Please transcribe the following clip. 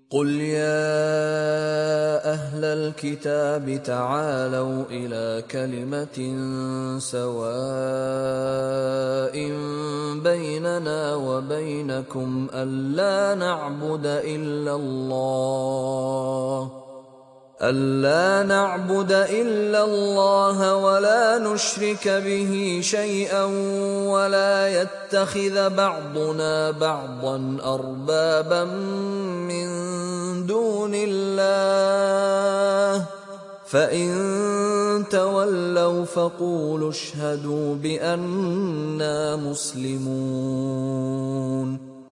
قُلْ يَا أَهْلَ الْكِتَابِ تَعَالَوْا إِلَىٰ كَلِمَةٍ سَوَاءٍ بَيْنَنَا وَبَيْنَكُمْ أَلَّا نَعْبُدَ إِلَّا اللَّهَ وَلَا نُشْرِكَ بِهِ شَيْئًا وَلَا يَتَّخِذَ بَعْضُنَا بَعْضًا أَرْبَابًا مِّن دُونِ اللَّهِ ۚ فَإِن تَوَلَّوْا فَقُولُوا اشْهَدُوا بِأَنَّا مُسْلِمُونَ